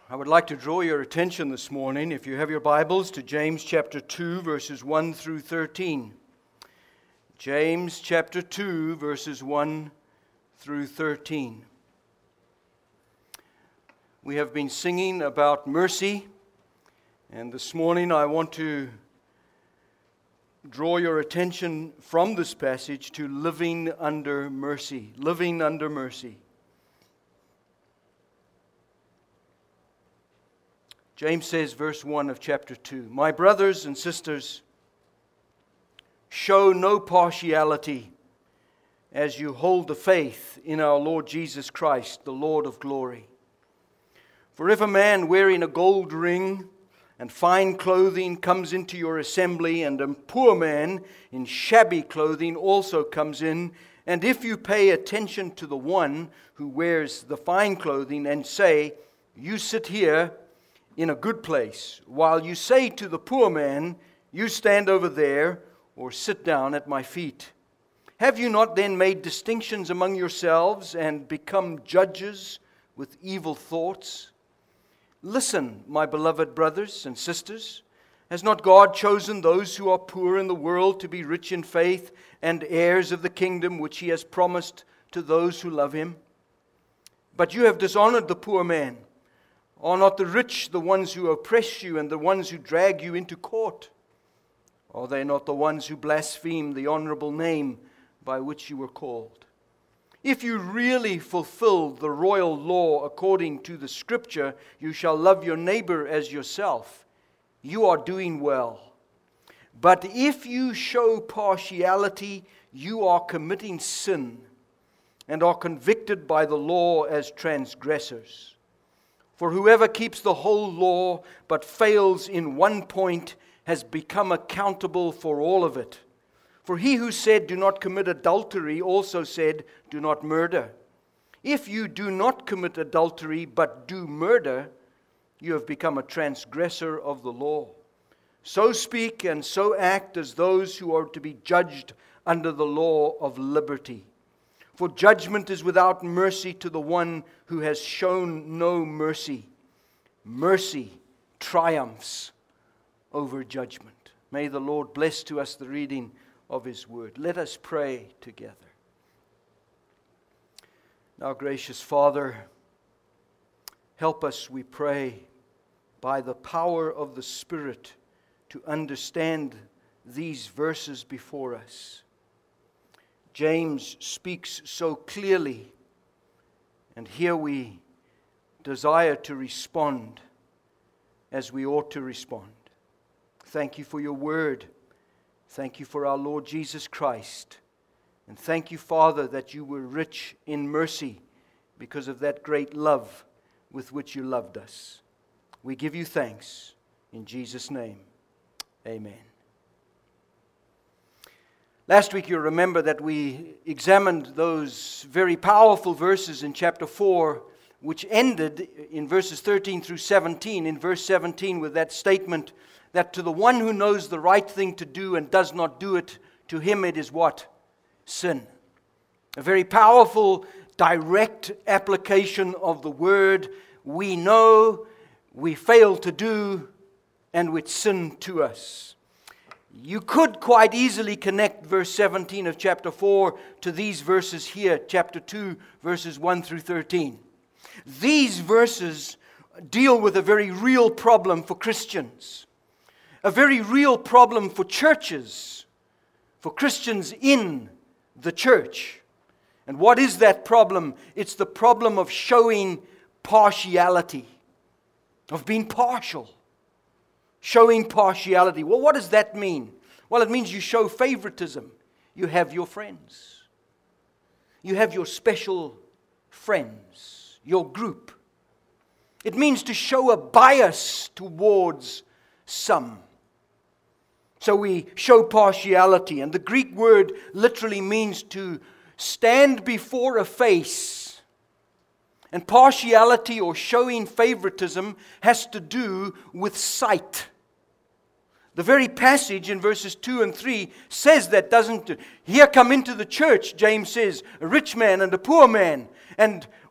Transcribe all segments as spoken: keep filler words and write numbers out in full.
I would like to draw your attention this morning, if you have your Bibles, to James chapter two, verses one through thirteen. James chapter two, verses one through thirteen. We have been singing about mercy, and this morning I want to draw your attention from this passage to living under mercy. Living under mercy. James says, verse one of chapter two, "My brothers and sisters, show no partiality as you hold the faith in our Lord Jesus Christ, the Lord of glory. For if a man wearing a gold ring and fine clothing comes into your assembly, and a poor man in shabby clothing also comes in, and if you pay attention to the one who wears the fine clothing and say, 'You sit here in a good place,' while you say to the poor man, 'You stand over there,' or 'Sit down at my feet,' have you not then made distinctions among yourselves and become judges with evil thoughts? Listen, my beloved brothers and sisters, has not God chosen those who are poor in the world to be rich in faith and heirs of the kingdom which He has promised to those who love Him? But you have dishonored the poor man. Are not the rich the ones who oppress you and the ones who drag you into court? Are they not the ones who blaspheme the honorable name by which you were called? If you really fulfill the royal law according to the Scripture, 'You shall love your neighbor as yourself,' you are doing well. But if you show partiality, you are committing sin and are convicted by the law as transgressors. For whoever keeps the whole law but fails in one point has become accountable for all of it. For he who said, 'Do not commit adultery,' also said, 'Do not murder.' If you do not commit adultery but do murder, you have become a transgressor of the law. So speak and so act as those who are to be judged under the law of liberty. For judgment is without mercy to the one who has shown no mercy. Mercy triumphs over judgment." May the Lord bless to us the reading of His word. Let us pray together. Now, gracious Father, help us, we pray, by the power of the Spirit to understand these verses before us. James speaks so clearly, and here we desire to respond as we ought to respond. Thank you for your word. Thank you for our Lord Jesus Christ. And thank you, Father, that you were rich in mercy because of that great love with which you loved us. We give you thanks in Jesus' name. Amen. Last week, you'll remember that we examined those very powerful verses in chapter four, which ended in verses thirteen through seventeen. In verse seventeen, with that statement that to the one who knows the right thing to do and does not do it, to him it is what? Sin. A very powerful, direct application of the word. We know, we fail to do, and it's sin to us. You could quite easily connect verse seventeen of chapter four to these verses here, chapter two, verses one through thirteen. These verses deal with a very real problem for Christians, a very real problem for churches, for Christians in the church. And what is that problem? It's the problem of showing partiality, of being partial. Showing partiality. Well, what does that mean? Well, it means you show favoritism. You have your friends. You have your special friends, your group. It means to show a bias towards some. So we show partiality, and the Greek word literally means to stand before a face. And partiality or showing favoritism has to do with sight. The very passage in verses two and three says that, doesn't it? Here come into the church, James says, a rich man and a poor man. And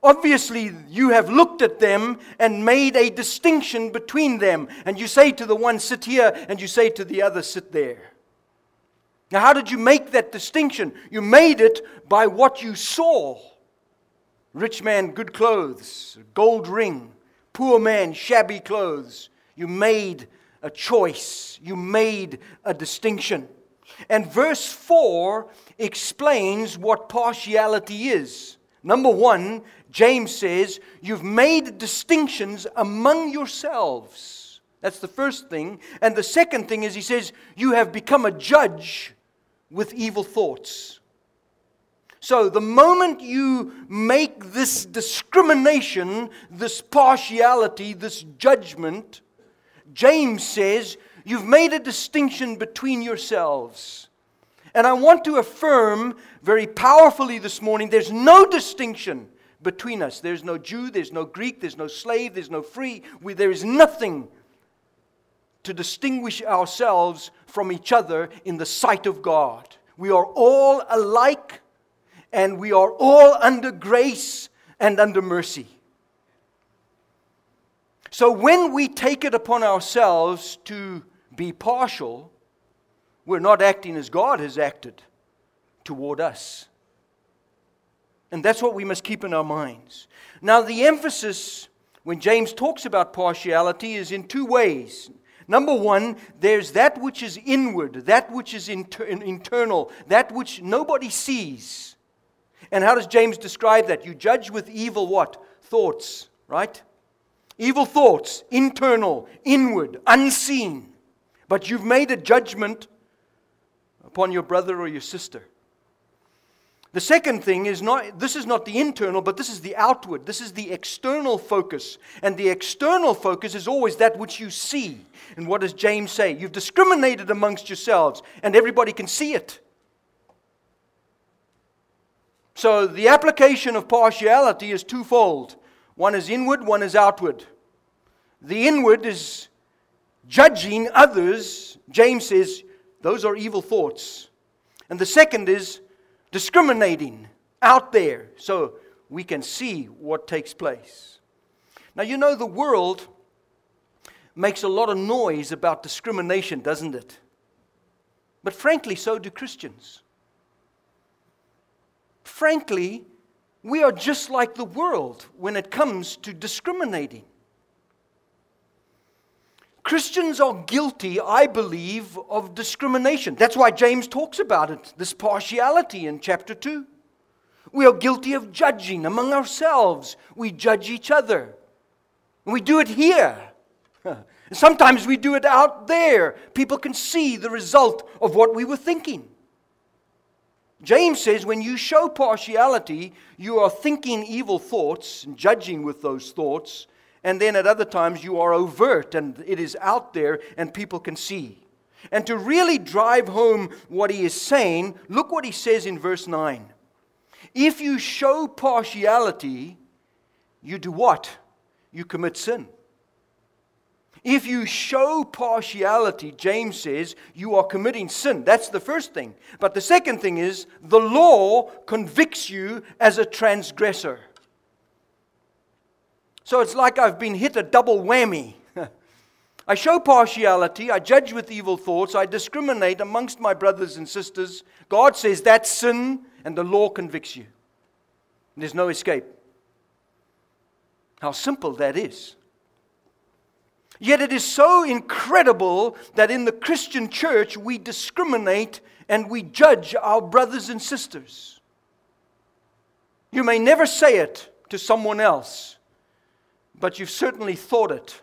Obviously, you have looked at them and made a distinction between them. And you say to the one, sit here, and you say to the other, sit there. Now, how did you make that distinction? You made it by what you saw. Rich man, good clothes, gold ring. Poor man, shabby clothes. You made a choice. You made a distinction. And verse four explains what partiality is. Number one, James says, you've made distinctions among yourselves. That's the first thing. And the second thing is he says, you have become a judge with evil thoughts. So the moment you make this discrimination, this partiality, this judgment, James says, you've made a distinction between yourselves. And I want to affirm very powerfully this morning, there's no distinction between us. There's no Jew, there's no Greek, there's no slave, there's no free. We, there is nothing to distinguish ourselves from each other in the sight of God. We are all alike, and we are all under grace and under mercy. So when we take it upon ourselves to be partial, we're not acting as God has acted toward us. And that's what we must keep in our minds. Now, the emphasis when James talks about partiality is in two ways. Number one, there's that which is inward, that which is inter- internal, that which nobody sees. And how does James describe that? You judge with evil what? Thoughts, right? Evil thoughts, internal, inward, unseen. But you've made a judgment upon your brother or your sister. The second thing is not, this is not the internal, but this is the outward. This is the external focus. And the external focus is always that which you see. And what does James say? You've discriminated amongst yourselves, and everybody can see it. So the application of partiality is twofold. One is inward, one is outward. The inward is judging others. James says, those are evil thoughts. And the second is discriminating out there so we can see what takes place. Now, you know, the world makes a lot of noise about discrimination, doesn't it? But frankly, so do Christians. Frankly, we are just like the world when it comes to discriminating. Christians are guilty, I believe, of discrimination. That's why James talks about it, this partiality in chapter two. We are guilty of judging among ourselves. We judge each other. And we do it here. Sometimes we do it out there. People can see the result of what we were thinking. James says when you show partiality, you are thinking evil thoughts and judging with those thoughts. And then at other times you are overt and it is out there and people can see. And to really drive home what he is saying, look what he says in verse nine. If you show partiality, you do what? You commit sin. If you show partiality, James says, you are committing sin. That's the first thing. But the second thing is, the law convicts you as a transgressor. So it's like I've been hit a double whammy. I show partiality, I judge with evil thoughts, I discriminate amongst my brothers and sisters. God says that's sin, and the law convicts you. There's no escape. How simple that is. Yet it is so incredible that in the Christian church we discriminate and we judge our brothers and sisters. You may never say it to someone else, but you've certainly thought it.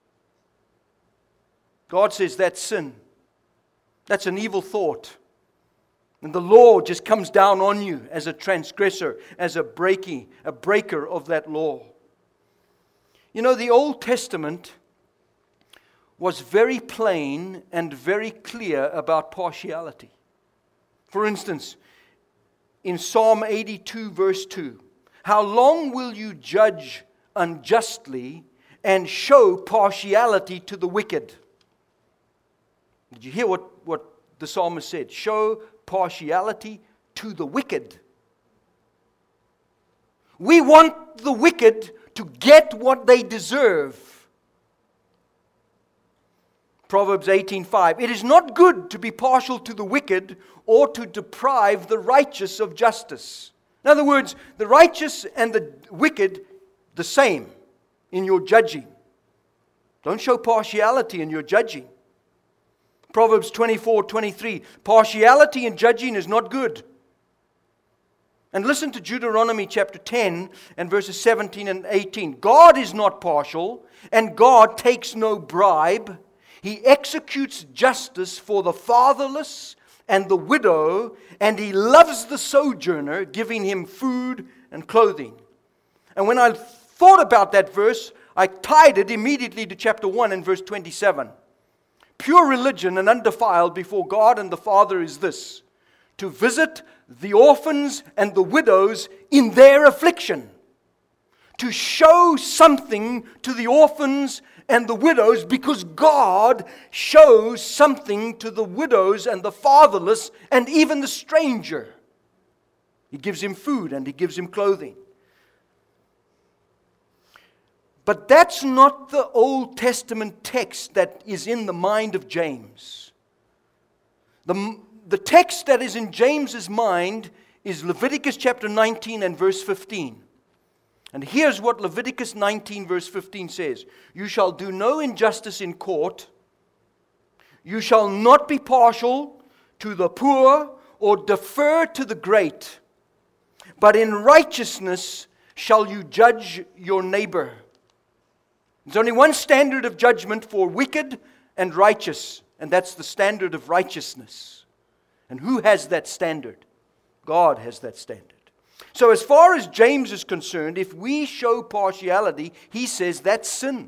God says that's sin. That's an evil thought. And the law just comes down on you as a transgressor, as a breaking, a breaker of that law. You know, the Old Testament was very plain and very clear about partiality. For instance, in Psalm eighty-two verse two, how long will you judge unjustly and show partiality to the wicked? Did you hear what, what the psalmist said? Show partiality to the wicked. We want the wicked to get what they deserve. Proverbs eighteen five. It is not good to be partial to the wicked or to deprive the righteous of justice. In other words, the righteous and the wicked, the same in your judging. Don't show partiality in your judging. Proverbs twenty-four twenty-three. Partiality in judging is not good. And listen to Deuteronomy chapter ten and verses seventeen and eighteen. God is not partial, and God takes no bribe. He executes justice for the fatherless and the widow, and He loves the sojourner, giving him food and clothing. And when I thought about that verse, I tied it immediately to chapter one and verse twenty-seven. Pure religion and undefiled before God and the Father is this: to visit the orphans and the widows in their affliction. To show something to the orphans and the widows, because God shows something to the widows and the fatherless and even the stranger. He gives him food and He gives him clothing. But that's not the Old Testament text that is in the mind of James. The, the text that is in James's mind is Leviticus chapter nineteen and verse fifteen. And here's what Leviticus nineteen verse fifteen says. You shall do no injustice in court. You shall not be partial to the poor or defer to the great. But in righteousness shall you judge your neighbor. There's only one standard of judgment for wicked and righteous, and that's the standard of righteousness. And who has that standard? God has that standard. So as far as James is concerned, if we show partiality, he says that's sin.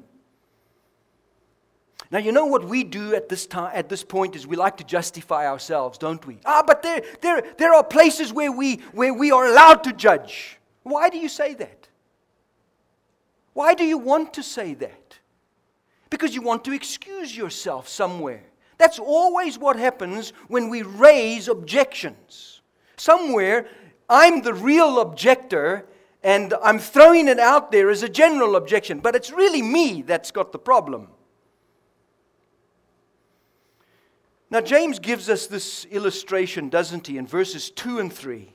Now, you know what we do at this time, at this point is we like to justify ourselves, don't we? Ah, but there, there, there are places where we, where we are allowed to judge. Why do you say that? Why do you want to say that? Because you want to excuse yourself somewhere. That's always what happens when we raise objections. Somewhere, I'm the real objector, and I'm throwing it out there as a general objection, but it's really me that's got the problem. Now, James gives us this illustration, doesn't he, in verses two and three.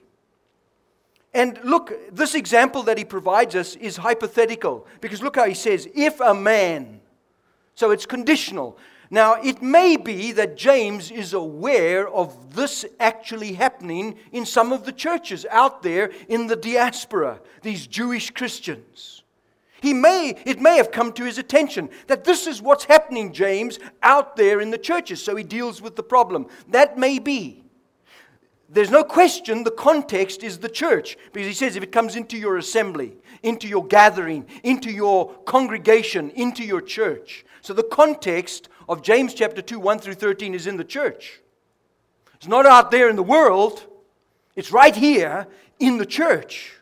And look, this example that he provides us is hypothetical, because look how he says, if a man, so it's conditional. Now, it may be that James is aware of this actually happening in some of the churches out there in the diaspora, these Jewish Christians. He may, it may have come to his attention that this is what's happening, James, out there in the churches, so he deals with the problem. That may be. There's no question the context is the church, because he says if it comes into your assembly, into your gathering, into your congregation, into your church. So the context of James chapter two, one through thirteen is in the church. It's not out there in the world. It's right here in the church.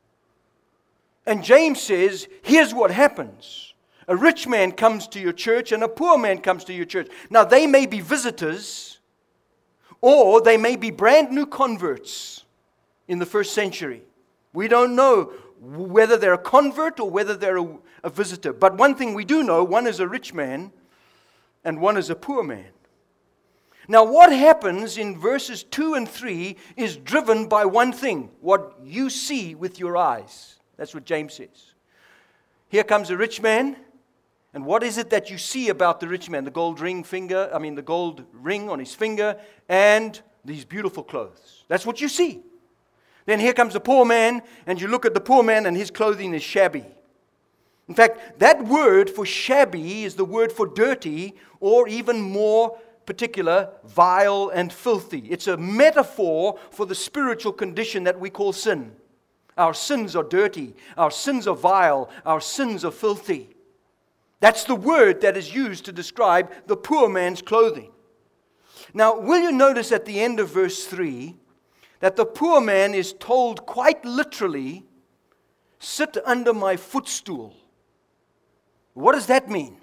And James says, here's what happens. A rich man comes to your church and a poor man comes to your church. Now, they may be visitors, or they may be brand new converts in the first century. We don't know whether they're a convert or whether they're a, a visitor. But one thing we do know, one is a rich man and one is a poor man. Now, what happens in verses two and three is driven by one thing, what you see with your eyes. That's what James says. Here comes a rich man, and what is it that you see about the rich man? The gold ring finger, I mean the gold ring on his finger, and these beautiful clothes. That's what you see. Then here comes a poor man, and you look at the poor man, and his clothing is shabby. In fact, that word for shabby is the word for dirty, or even more particular, vile and filthy. It's a metaphor for the spiritual condition that we call sin. Our sins are dirty. Our sins are vile. Our sins are filthy. That's the word that is used to describe the poor man's clothing. Now, will you notice at the end of verse three that the poor man is told quite literally, sit under my footstool. What does that mean?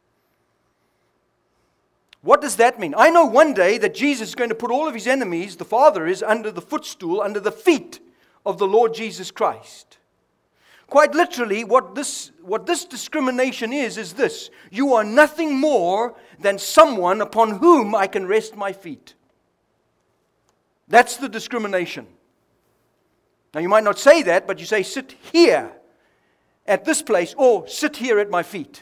What does that mean? I know one day that Jesus is going to put all of his enemies, the Father is, under the footstool, under the feet of the Lord Jesus Christ. Quite literally, what this, what this discrimination is, is this. You are nothing more than someone upon whom I can rest my feet. That's the discrimination. Now, you might not say that, but you say, sit here at this place, or sit here at my feet.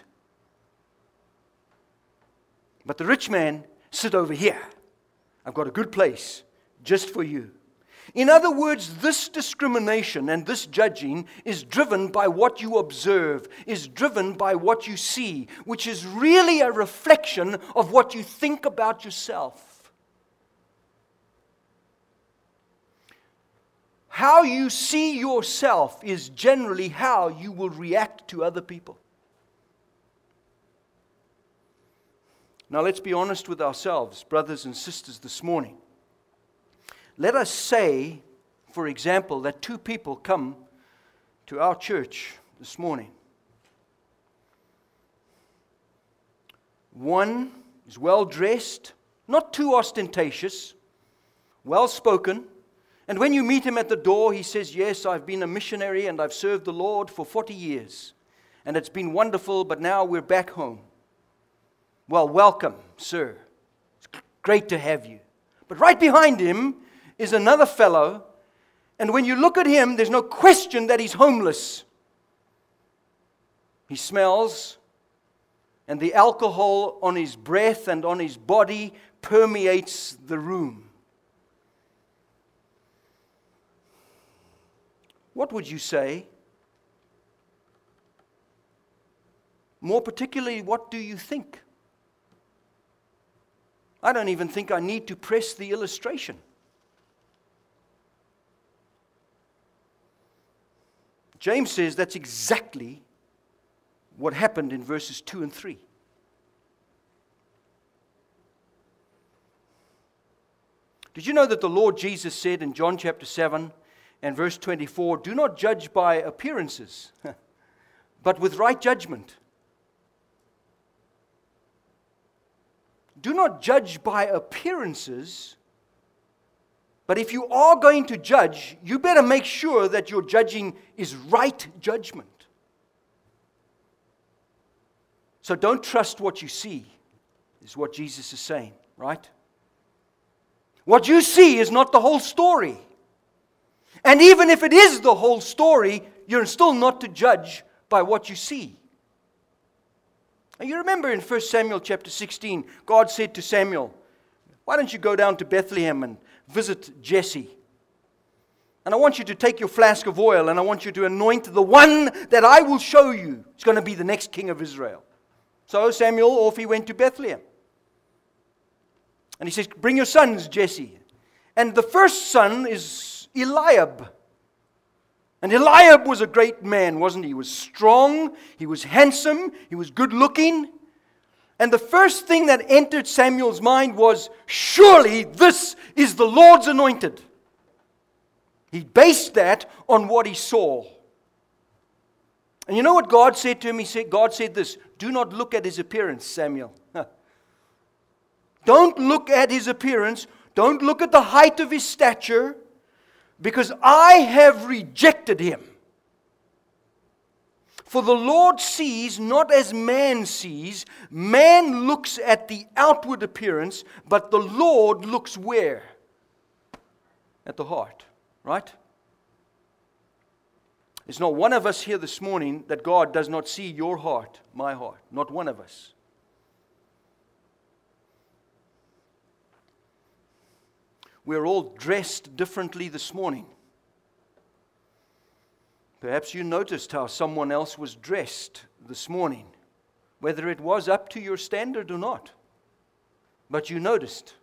But the rich man, sit over here. I've got a good place just for you. In other words, this discrimination and this judging is driven by what you observe, is driven by what you see, which is really a reflection of what you think about yourself. How you see yourself is generally how you will react to other people. Now let's be honest with ourselves, brothers and sisters, this morning. Let us say, for example, that two people come to our church this morning. One is well dressed, not too ostentatious, well spoken, and when you meet him at the door, he says, yes, I've been a missionary and I've served the Lord for forty years, and it's been wonderful, but now we're back home. Well, welcome, sir. It's great to have you. But right behind him is another fellow, and when you look at him, there's no question that he's homeless. He smells, and the alcohol on his breath and on his body permeates the room. What would you say? More particularly, what do you think? I don't even think I need to press the illustration. James says that's exactly what happened in verses two and three. Did you know that the Lord Jesus said in John chapter seven and verse twenty-four, do not judge by appearances, but with right judgment. Do not judge by appearances, but if you are going to judge, you better make sure that your judging is right judgment. So don't trust what you see, is what Jesus is saying, right? What you see is not the whole story. And even if it is the whole story, you're still not to judge by what you see. And you remember in First Samuel chapter sixteen, God said to Samuel, why don't you go down to Bethlehem and visit Jesse? And I want you to take your flask of oil and I want you to anoint the one that I will show you is going to be the next king of Israel. So Samuel, off he went to Bethlehem. And he says, bring your sons, Jesse. And the first son is Eliab. And Eliab was a great man, wasn't he? He was strong, he was handsome, he was good looking. And the first thing that entered Samuel's mind was, surely this is the Lord's anointed. He based that on what he saw. And you know what God said to him? He said, God said this, do not look at his appearance, Samuel. Don't look at his appearance. Don't look at the height of his stature, because I have rejected him. For the Lord sees not as man sees. Man looks at the outward appearance, but the Lord looks where? At the heart, right? There's not one of us here this morning that God does not see your heart, my heart. Not one of us. We're all dressed differently this morning. Perhaps you noticed how someone else was dressed this morning, whether it was up to your standard or not. But you noticed.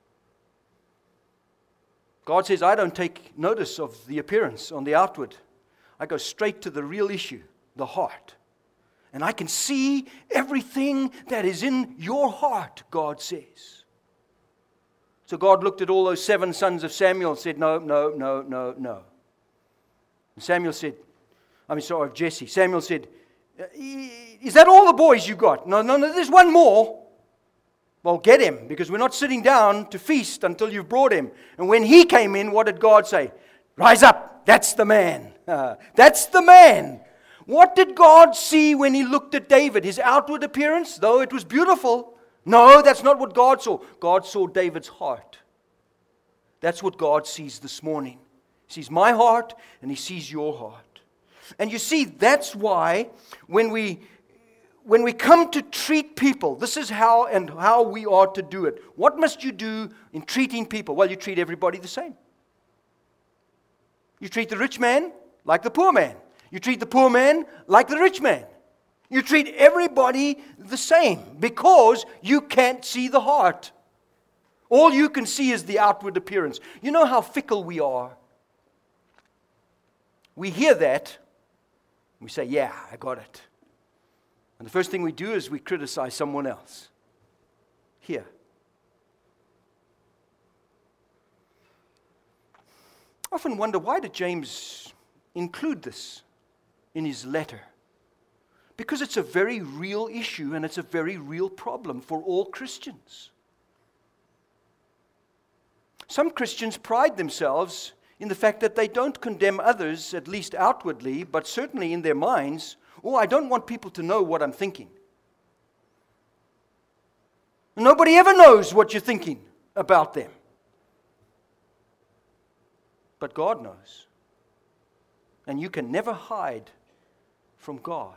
God says, I don't take notice of the appearance on the outward. I go straight to the real issue, the heart. And I can see everything that is in your heart, God says. So God looked at all those seven sons of Samuel and said, no, no, no, no, no. And Samuel said, I mean, sorry, of Jesse. Samuel said, is that all the boys you got? No, no, no, there's one more. Well, get him, because we're not sitting down to feast until you've brought him. And when he came in, what did God say? Rise up, that's the man. Uh, that's the man. What did God see when He looked at David? His outward appearance, though it was beautiful? No, that's not what God saw. God saw David's heart. That's what God sees this morning. He sees my heart and He sees your heart. And you see, that's why when we when we come to treat people, this is how and how we are to do it. What must you do in treating people? Well, you treat everybody the same. You treat the rich man like the poor man. You treat the poor man like the rich man. You treat everybody the same because you can't see the heart. All you can see is the outward appearance. You know how fickle we are. We hear that, we say, yeah, I got it. And the first thing we do is we criticize someone else. Here. I often wonder, why did James include this in his letter? Because it's a very real issue and it's a very real problem for all Christians. Some Christians pride themselves in the fact that they don't condemn others, at least outwardly, but certainly in their minds. Oh, I don't want people to know what I'm thinking. Nobody ever knows what you're thinking about them. But God knows. And you can never hide from God.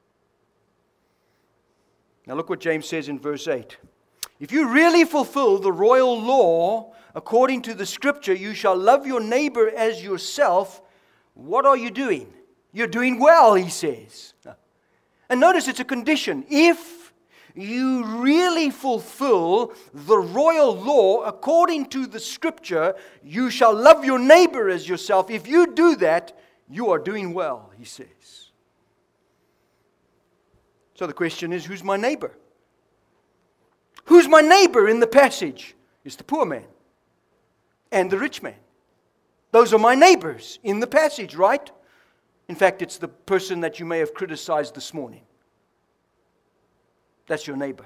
Now look what James says in verse eight. If you really fulfill the royal law according to the Scripture, you shall love your neighbor as yourself. What are you doing? You're doing well, he says. And notice it's a condition. If you really fulfill the royal law according to the Scripture, you shall love your neighbor as yourself. If you do that, you are doing well, he says. So the question is, who's my neighbor? Who's my neighbor in the passage? It's the poor man and the rich man. Those are my neighbors in the passage, right? In fact, it's the person that you may have criticized this morning. That's your neighbor.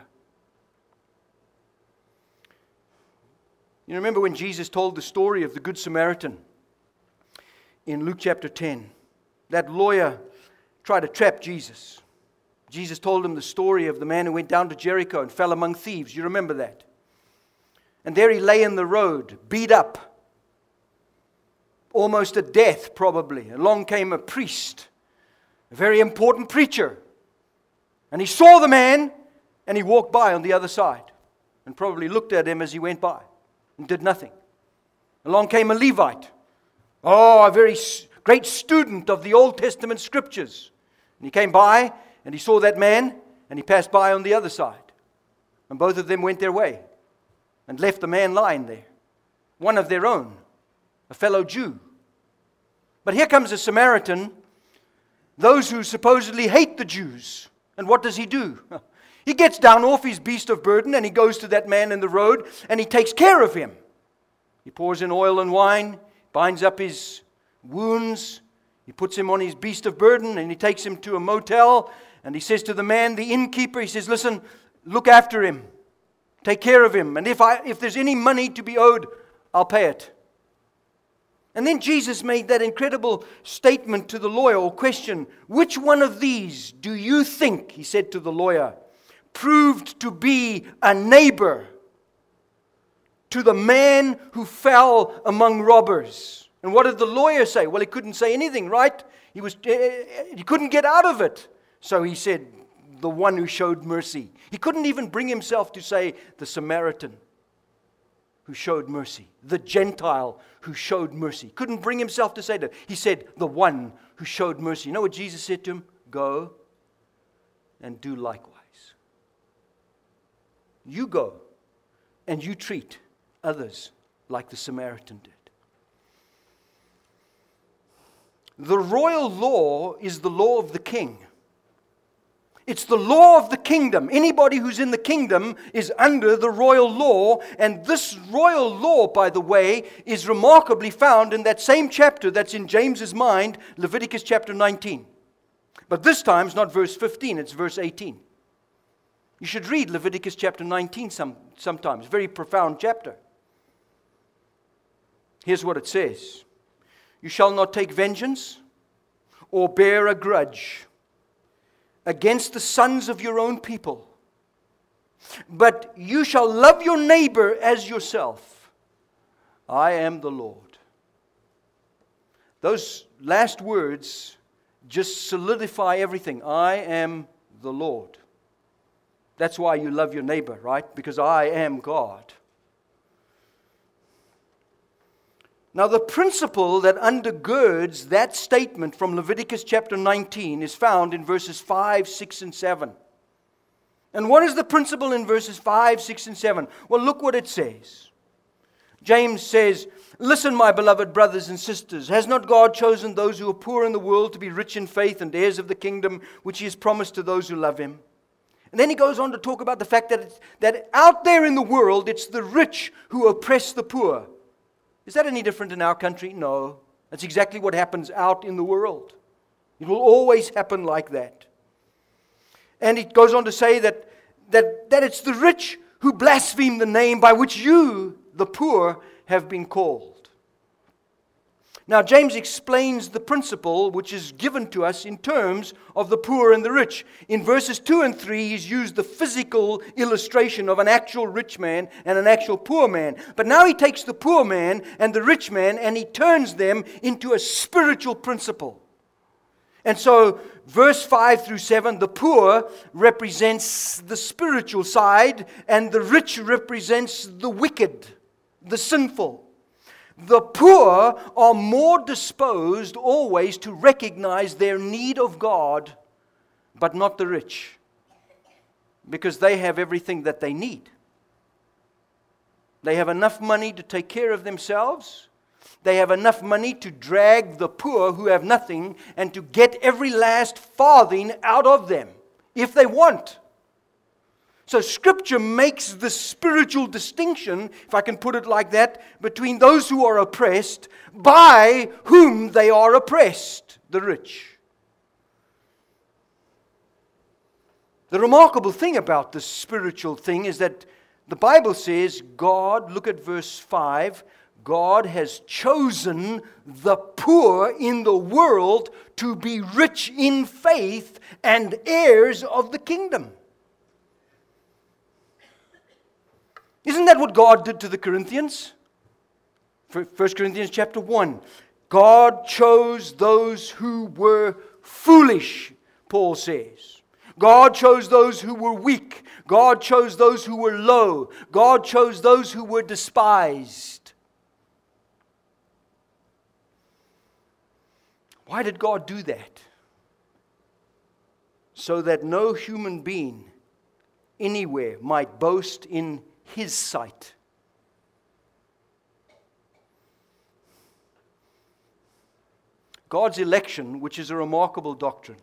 You remember when Jesus told the story of the Good Samaritan in Luke chapter ten? That lawyer tried to trap Jesus. Jesus told him the story of the man who went down to Jericho and fell among thieves. You remember that? And there he lay in the road, beat up, almost at death probably. Along came a priest, a very important preacher. And he saw the man and he walked by on the other side and probably looked at him as he went by and did nothing. Along came a Levite. Oh, a very great student of the Old Testament scriptures. And he came by and he saw that man and he passed by on the other side. And both of them went their way and left the man lying there. One of their own, a fellow Jew. But here comes a Samaritan, those who supposedly hate the Jews. And what does he do? He gets down off his beast of burden and he goes to that man in the road and he takes care of him. He pours in oil and wine, binds up his wounds, he puts him on his beast of burden and he takes him to a motel and he says to the man, the innkeeper, he says, listen, look after him, take care of him, and if I if there's any money to be owed, I'll pay it. And then Jesus made that incredible statement to the lawyer, or question, which one of these do you think, he said to the lawyer, proved to be a neighbor to the man who fell among robbers? And what did the lawyer say? Well, he couldn't say anything, right? He was he couldn't get out of it. So he said, the one who showed mercy. He couldn't even bring himself to say the Samaritan who showed mercy, the Gentile who showed mercy. Couldn't bring himself to say that. He said, the one who showed mercy. You know what Jesus said to him? Go and do likewise. You go and you treat others like the Samaritan did. The royal law is the law of the king. It's the law of the kingdom. Anybody who's in the kingdom is under the royal law. And this royal law, by the way, is remarkably found in that same chapter that's in James's mind, Leviticus chapter nineteen. But this time it's not verse fifteen, it's verse eighteen. You should read Leviticus chapter nineteen some, sometimes. Very profound chapter. Here's what it says. You shall not take vengeance or bear a grudge against the sons of your own people, but you shall love your neighbor as yourself. I am the Lord. Those last words just solidify everything. I am the Lord. That's why you love your neighbor, right? Because I am God. Now, the principle that undergirds that statement from Leviticus chapter nineteen is found in verses five, six, and seven. And what is the principle in verses five, six, and seven? Well, look what it says. James says, listen, my beloved brothers and sisters, has not God chosen those who are poor in the world to be rich in faith and heirs of the kingdom which He has promised to those who love Him? And then he goes on to talk about the fact that, it's, that out there in the world, it's the rich who oppress the poor. Is that any different in our country? No. That's exactly what happens out in the world. It will always happen like that. And it goes on to say that, that, that it's the rich who blaspheme the name by which you, the poor, have been called. Now, James explains the principle which is given to us in terms of the poor and the rich. In verses two and three, he's used the physical illustration of an actual rich man and an actual poor man. But now he takes the poor man and the rich man and he turns them into a spiritual principle. And so, verse five through seven, the poor represents the spiritual side and the rich represents the wicked, the sinful. The poor are more disposed always to recognize their need of God, but not the rich, because they have everything that they need. They have enough money to take care of themselves. They have enough money to drag the poor who have nothing and to get every last farthing out of them, if they want. So Scripture makes the spiritual distinction, if I can put it like that, between those who are oppressed by whom they are oppressed, the rich. The remarkable thing about this spiritual thing is that the Bible says God, look at verse five, God has chosen the poor in the world to be rich in faith and heirs of the kingdom. Isn't that what God did to the Corinthians? First Corinthians chapter one. God chose those who were foolish, Paul says. God chose those who were weak. God chose those who were low. God chose those who were despised. Why did God do that? So that no human being anywhere might boast in His sight. God's election, which is a remarkable doctrine,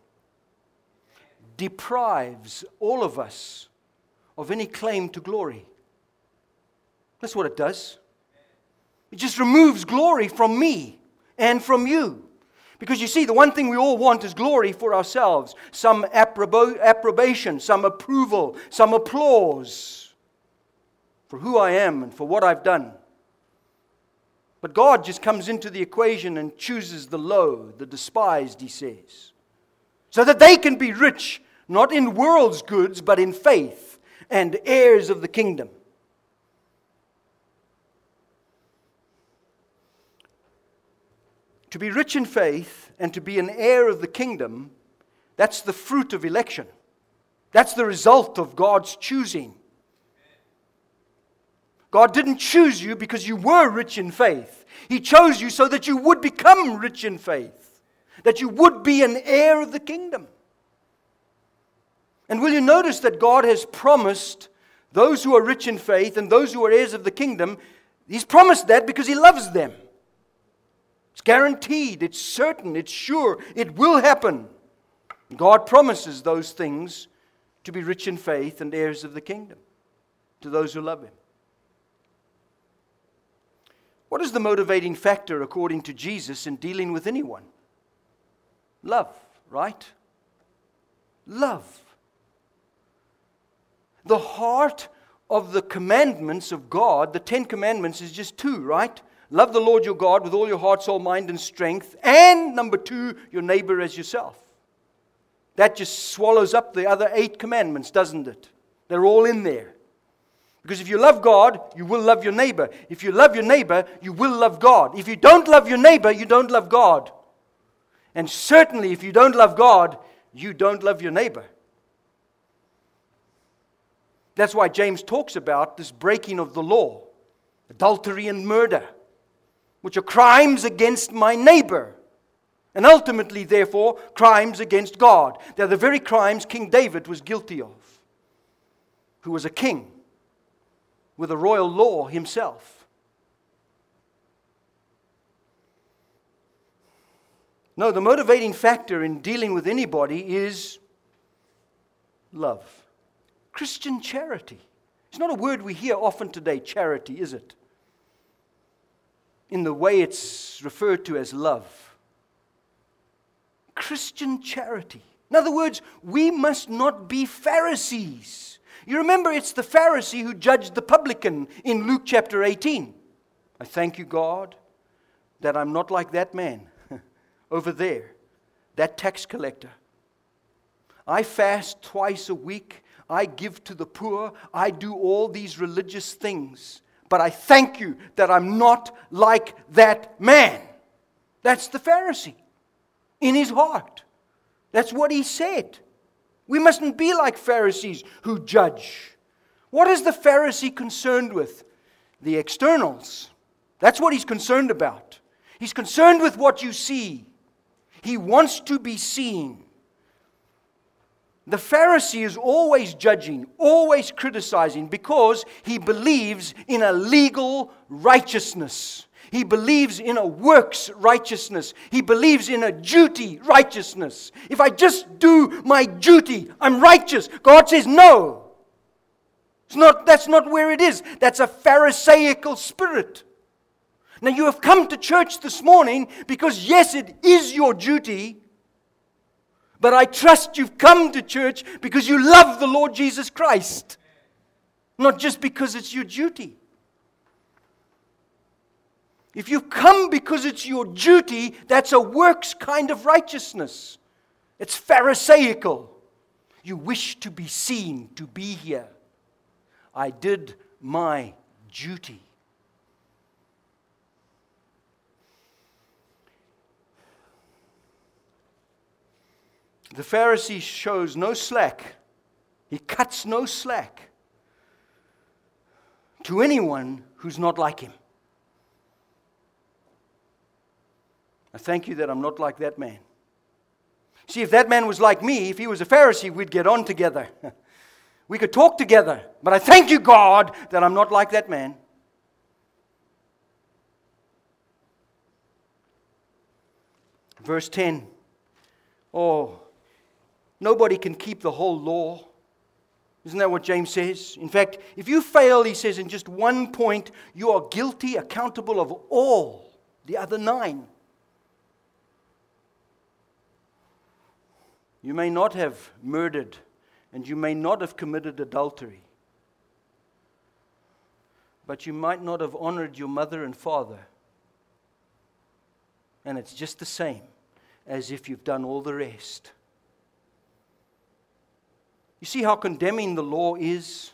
deprives all of us of any claim to glory. That's what it does. It just removes glory from me and from you. Because you see, the one thing we all want is glory for ourselves. Some approb- approbation, some approval, some applause for who I am and for what I've done. But God just comes into the equation and chooses the low, the despised, He says, so that they can be rich, not in world's goods, but in faith and heirs of the kingdom. To be rich in faith and to be an heir of the kingdom, that's the fruit of election. That's the result of God's choosing. God didn't choose you because you were rich in faith. He chose you so that you would become rich in faith, that you would be an heir of the kingdom. And will you notice that God has promised those who are rich in faith and those who are heirs of the kingdom, He's promised that because He loves them. It's guaranteed, it's certain, it's sure, it will happen. God promises those things to be rich in faith and heirs of the kingdom to those who love Him. What is the motivating factor, according to Jesus, in dealing with anyone? Love, right? Love. The heart of the commandments of God, the Ten Commandments, is just two, right? Love the Lord your God with all your heart, soul, mind, and strength. And number two, your neighbor as yourself. That just swallows up the other eight commandments, doesn't it? They're all in there. Because if you love God, you will love your neighbor. If you love your neighbor, you will love God. If you don't love your neighbor, you don't love God. And certainly, if you don't love God, you don't love your neighbor. That's why James talks about this breaking of the law, adultery and murder, which are crimes against my neighbor. And ultimately, therefore, crimes against God. They're the very crimes King David was guilty of, who was a king with a royal law himself. No, the motivating factor in dealing with anybody is love. Christian charity. It's not a word we hear often today, charity, is it? In the way it's referred to as love. Christian charity. In other words, we must not be Pharisees. You remember, it's the Pharisee who judged the publican in Luke chapter eighteen. I thank you, God, that I'm not like that man over there, that tax collector. I fast twice a week. I give to the poor. I do all these religious things. But I thank you that I'm not like that man. That's the Pharisee in his heart. That's what he said. We mustn't be like Pharisees who judge. What is the Pharisee concerned with? The externals. That's what he's concerned about. He's concerned with what you see. He wants to be seen. The Pharisee is always judging, always criticizing, because he believes in a legal righteousness. He believes in a works righteousness. He believes in a duty righteousness. If I just do my duty, I'm righteous. God says, no. It's not, that's not where it is. That's a Pharisaical spirit. Now you have come to church this morning because yes, it is your duty. But I trust you've come to church because you love the Lord Jesus Christ. Not just because it's your duty. If you've come because it's your duty, that's a works kind of righteousness. It's Pharisaical. You wish to be seen, to be here. I did my duty. The Pharisee shows no slack. He cuts no slack to anyone who's not like him. I thank you that I'm not like that man. See, if that man was like me, if he was a Pharisee, we'd get on together. We could talk together. But I thank you, God, that I'm not like that man. Verse ten. Oh, nobody can keep the whole law. Isn't that what James says? In fact, if you fail, he says, in just one point, you are guilty, accountable of all the other nine. You may not have murdered, and you may not have committed adultery. But you might not have honored your mother and father. And it's just the same as if you've done all the rest. You see how condemning the law is?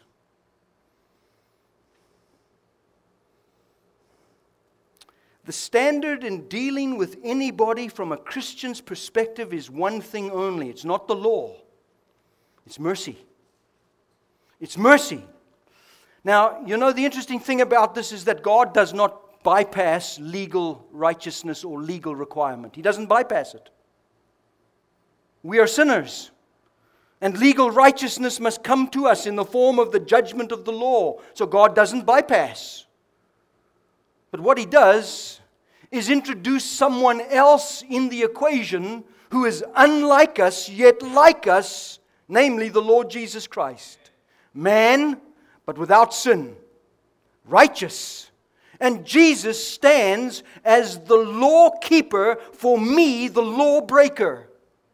The standard in dealing with anybody from a Christian's perspective is one thing only. It's not the law. It's mercy. It's mercy. Now, you know, the interesting thing about this is that God does not bypass legal righteousness or legal requirement. He doesn't bypass it. We are sinners. And legal righteousness must come to us in the form of the judgment of the law. So God doesn't bypass. But what He does is introduce someone else in the equation who is unlike us, yet like us, namely the Lord Jesus Christ. Man, but without sin. Righteous. And Jesus stands as the law keeper for me, the lawbreaker.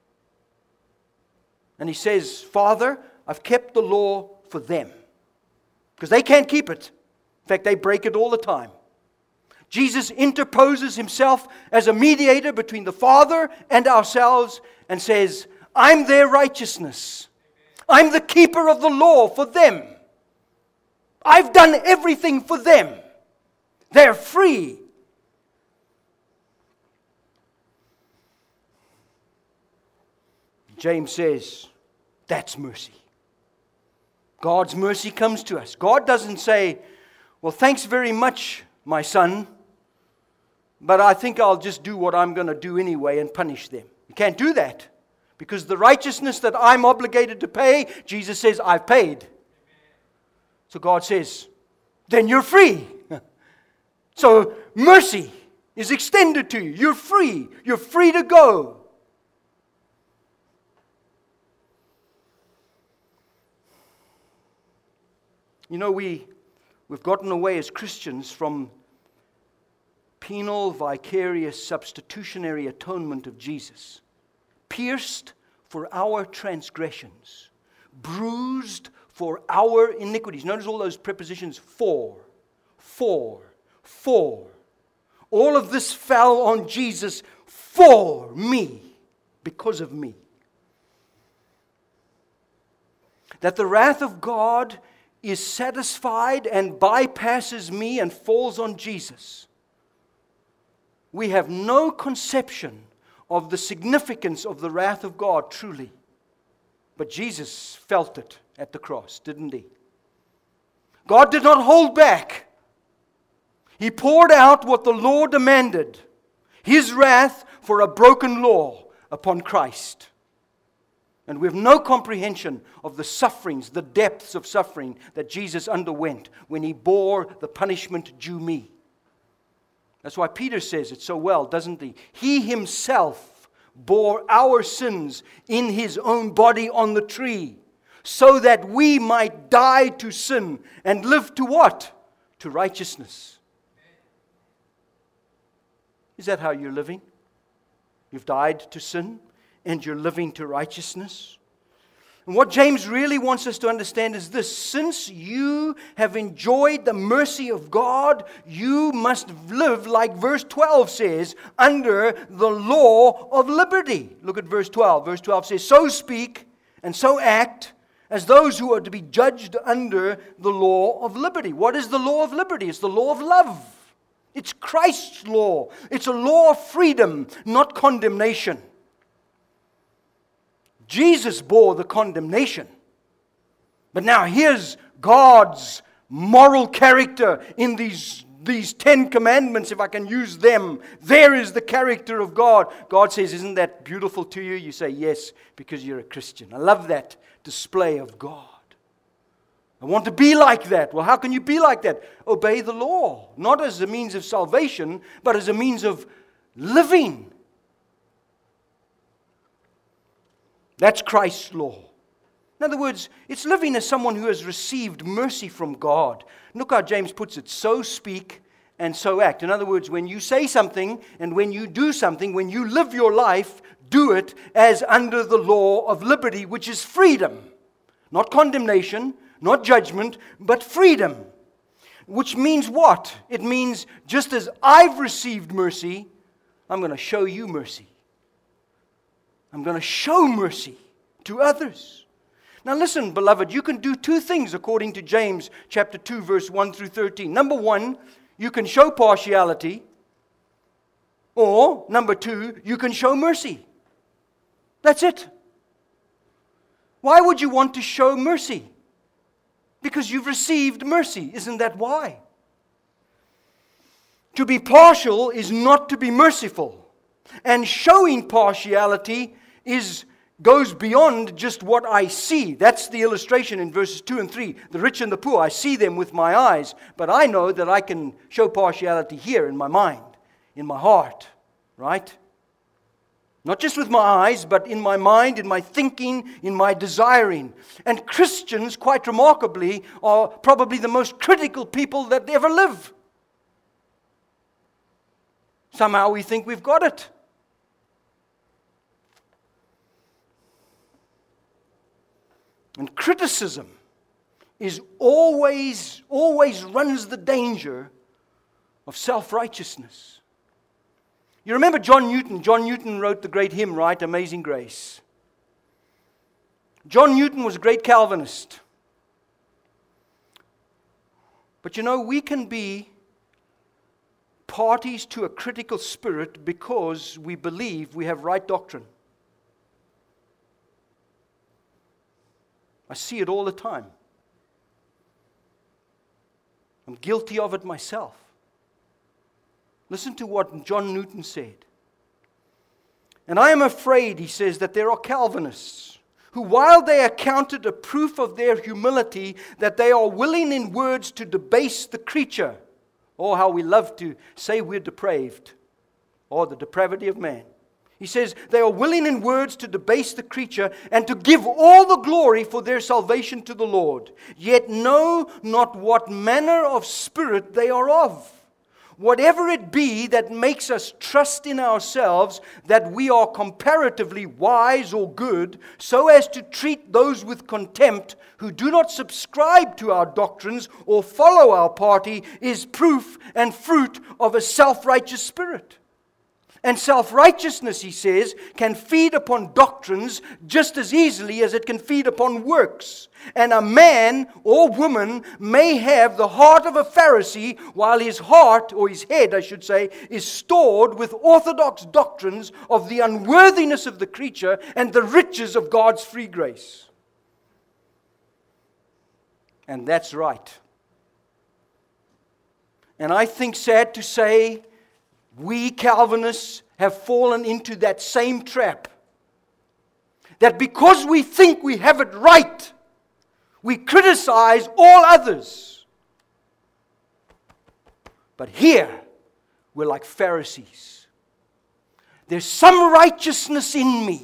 And He says, Father, I've kept the law for them. Because they can't keep it. In fact, they break it all the time. Jesus interposes himself as a mediator between the Father and ourselves and says, I'm their righteousness. I'm the keeper of the law for them. I've done everything for them. They're free. James says, that's mercy. God's mercy comes to us. God doesn't say, well, thanks very much, my son, but I think I'll just do what I'm going to do anyway and punish them. You can't do that. Because the righteousness that I'm obligated to pay, Jesus says, I've paid. So God says, then you're free. So mercy is extended to you. You're free. You're free to go. You know, we, we've gotten away as Christians from penal, vicarious, substitutionary atonement of Jesus. Pierced for our transgressions, bruised for our iniquities. Notice all those prepositions, for, for, for. All of this fell on Jesus for me, because of me. That the wrath of God is satisfied and bypasses me and falls on Jesus. We have no conception of the significance of the wrath of God, truly. But Jesus felt it at the cross, didn't he? God did not hold back. He poured out what the law demanded, His wrath for a broken law upon Christ. And we have no comprehension of the sufferings, the depths of suffering that Jesus underwent when He bore the punishment due me. That's why Peter says it so well, doesn't he? He Himself bore our sins in His own body on the tree, so that we might die to sin and live to what? To righteousness. Is that how you're living? You've died to sin and you're living to righteousness? And what James really wants us to understand is this: since you have enjoyed the mercy of God, you must live, like verse twelve says, under the law of liberty. Look at verse twelve. Verse twelve says, so speak and so act as those who are to be judged under the law of liberty. What is the law of liberty? It's the law of love. It's Christ's law. It's a law of freedom, not condemnation. Jesus bore the condemnation. But now here's God's moral character in these, these Ten Commandments, if I can use them. There is the character of God. God says, isn't that beautiful to you? You say, yes, because you're a Christian. I love that display of God. I want to be like that. Well, how can you be like that? Obey the law. Not as a means of salvation, but as a means of living. That's Christ's law. In other words, it's living as someone who has received mercy from God. Look how James puts it. So speak and so act. In other words, when you say something and when you do something, when you live your life, do it as under the law of liberty, which is freedom. Not condemnation, not judgment, but freedom. Which means what? It means just as I've received mercy, I'm going to show you mercy. I'm going to show mercy to others. Now listen, beloved, you can do two things according to James chapter two, verse one through thirteen. Number one, you can show partiality. Or, number two, you can show mercy. That's it. Why would you want to show mercy? Because you've received mercy. Isn't that why? To be partial is not to be merciful. And showing partiality is goes beyond just what I see. That's the illustration in verses two and three. The rich and the poor, I see them with my eyes, but I know that I can show partiality here in my mind, in my heart, right? Not just with my eyes, but in my mind, in my thinking, in my desiring. And Christians, quite remarkably, are probably the most critical people that ever live. Somehow we think we've got it. And criticism is always, always runs the danger of self-righteousness. You remember John Newton? John Newton wrote the great hymn, right? Amazing Grace. John Newton was a great Calvinist. But you know, we can be parties to a critical spirit because we believe we have right doctrine. I see it all the time. I'm guilty of it myself. Listen to what John Newton said. And I am afraid, he says, that there are Calvinists who, while they accounted a proof of their humility, that they are willing in words to debase the creature. Oh, how we love to say we're depraved, or the depravity of man. He says they are willing in words to debase the creature and to give all the glory for their salvation to the Lord, yet know not what manner of spirit they are of. Whatever it be that makes us trust in ourselves that we are comparatively wise or good, so as to treat those with contempt who do not subscribe to our doctrines or follow our party, is proof and fruit of a self-righteous spirit. And self-righteousness, he says, can feed upon doctrines just as easily as it can feed upon works. And a man or woman may have the heart of a Pharisee, while his heart, or his head, I should say, is stored with orthodox doctrines of the unworthiness of the creature and the riches of God's free grace. And that's right. And I think, sad to say, we Calvinists have fallen into that same trap. That because we think we have it right, we criticize all others. But here, we're like Pharisees. There's some righteousness in me.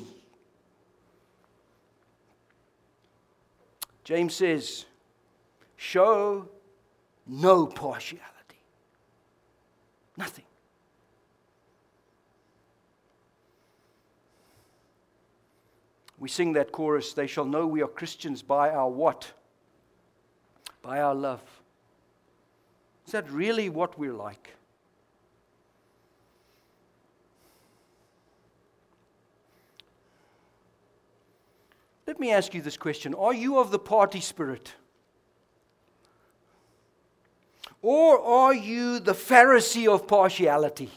James says, show no partiality. Nothing. We sing that chorus, they shall know we are Christians by our what? By our love. Is that really what we're like? Let me ask you this question. Are you of the party spirit? Or are you the Pharisee of partiality?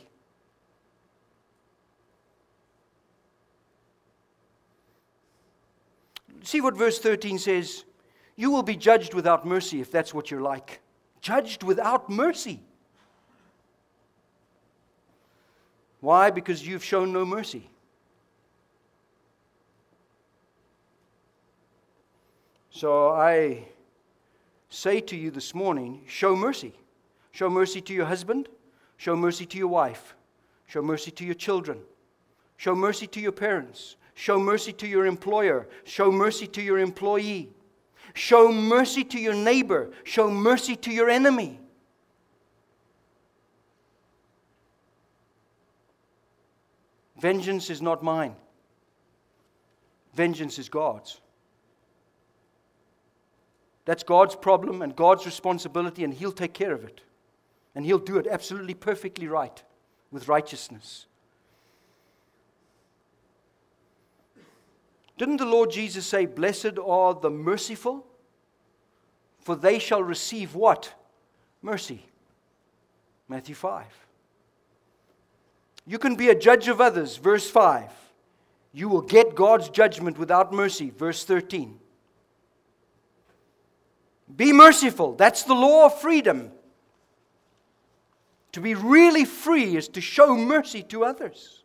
See what verse thirteen says. You will be judged without mercy if that's what you're like. Judged without mercy. Why? Because you've shown no mercy. So I say to you this morning, show mercy. Show mercy to your husband. Show mercy to your wife. Show mercy to your children. Show mercy to your parents. Show mercy to your employer. Show mercy to your employee. Show mercy to your neighbor. Show mercy to your enemy. Vengeance is not mine. Vengeance is God's. That's God's problem and God's responsibility, and He'll take care of it. And He'll do it absolutely perfectly right, with righteousness. Didn't the Lord Jesus say, blessed are the merciful, for they shall receive what? Mercy. Matthew five. You can be a judge of others, verse five. You will get God's judgment without mercy, verse thirteen. Be merciful. That's the law of freedom. To be really free is to show mercy to others.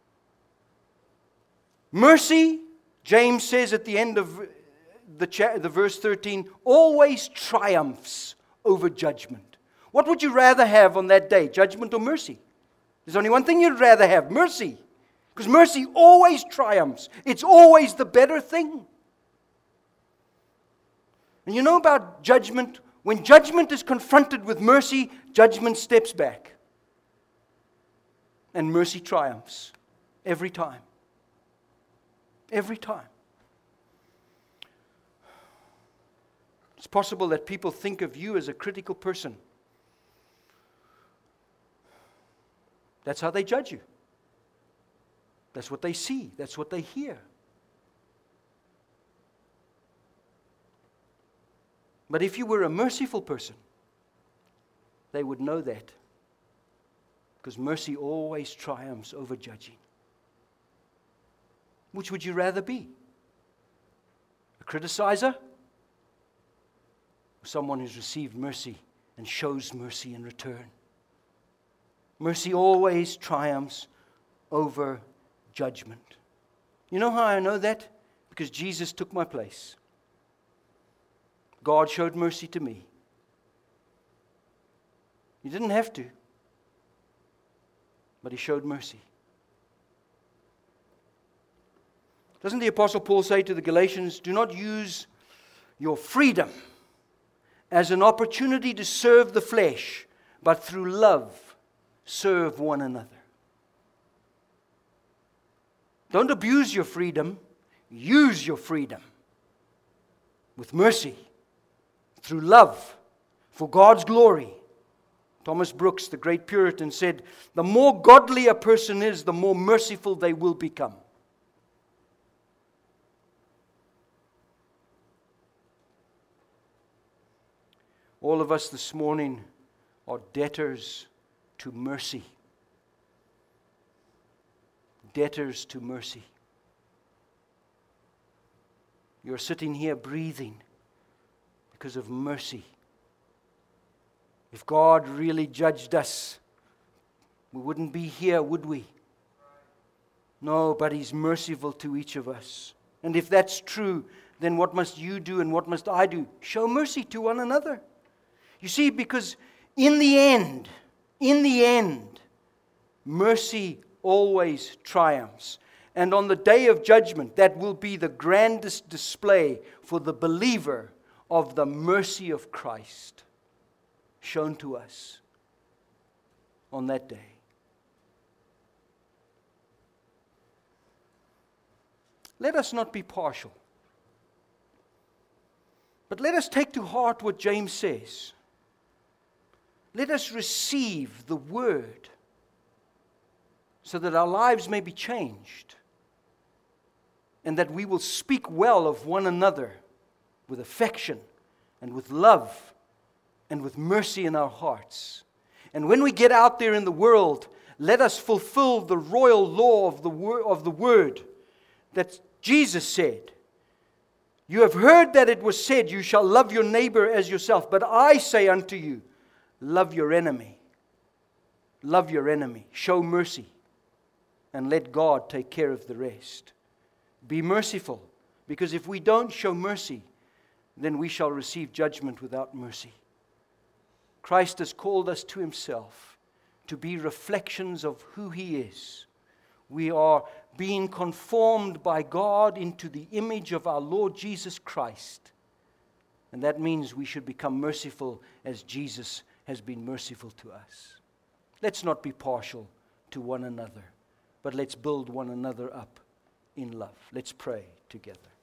Mercy, James says at the end of the, cha- the verse thirteen, always triumphs over judgment. What would you rather have on that day, judgment or mercy? There's only one thing you'd rather have, mercy. Because mercy always triumphs. It's always the better thing. And you know about judgment? When judgment is confronted with mercy, judgment steps back. And mercy triumphs. Every time. Every time. It's possible that people think of you as a critical person. That's how they judge you. That's what they see. That's what they hear. But if you were a merciful person, they would know that. Because mercy always triumphs over judging. Which would you rather be? A criticizer? Or someone who's received mercy and shows mercy in return? Mercy always triumphs over judgment. You know how I know that? Because Jesus took my place. God showed mercy to me. He didn't have to, but He showed mercy. Doesn't the Apostle Paul say to the Galatians, do not use your freedom as an opportunity to serve the flesh, but through love serve one another. Don't abuse your freedom. Use your freedom with mercy, through love, for God's glory. Thomas Brooks, the great Puritan, said, the more godly a person is, the more merciful they will become. All of us this morning are debtors to mercy. Debtors to mercy. You're sitting here breathing because of mercy. If God really judged us, we wouldn't be here, would we? No, but He's merciful to each of us. And if that's true, then what must you do and what must I do? Show mercy to one another. You see, because in the end, in the end, mercy always triumphs. And on the day of judgment, that will be the grandest display for the believer of the mercy of Christ shown to us on that day. Let us not be partial, but let us take to heart what James says. Let us receive the word so that our lives may be changed and that we will speak well of one another with affection and with love and with mercy in our hearts. And when we get out there in the world, let us fulfill the royal law of the word, of the word that Jesus said. You have heard that it was said, you shall love your neighbor as yourself. But I say unto you, love your enemy. Love your enemy. Show mercy. And let God take care of the rest. Be merciful. Because if we don't show mercy, then we shall receive judgment without mercy. Christ has called us to Himself to be reflections of who He is. We are being conformed by God into the image of our Lord Jesus Christ. And that means we should become merciful as Jesus has been merciful to us. Let's not be partial to one another, but let's build one another up in love. Let's pray together.